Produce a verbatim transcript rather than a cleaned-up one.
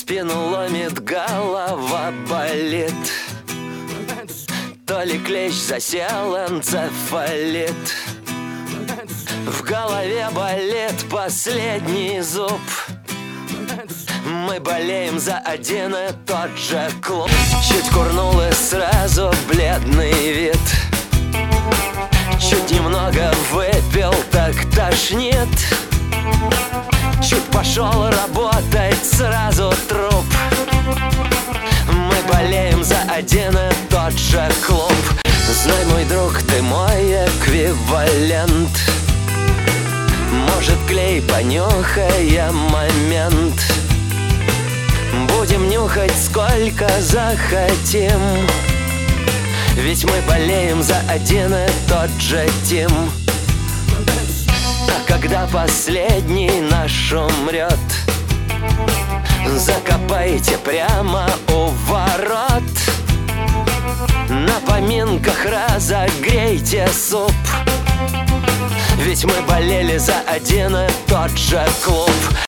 Спину ломит, голова болит. То ли клещ засел, энцефалит. В голове болит последний зуб. Мы болеем за один и тот же клуб. Чуть курнул и сразу бледный вид. Чуть немного выпил, так тошнит. Чуть пошел работать, сразу труп. Мы болеем за один и тот же клуб. Знай, мой друг, ты мой эквивалент. Может, клей, понюхая момент. Будем нюхать сколько захотим. Ведь мы болеем за один и тот же тим. А когда последний наш умрет, закопайте прямо у ворот. На поминках разогрейте суп. Ведь мы болели за один и тот же клуб.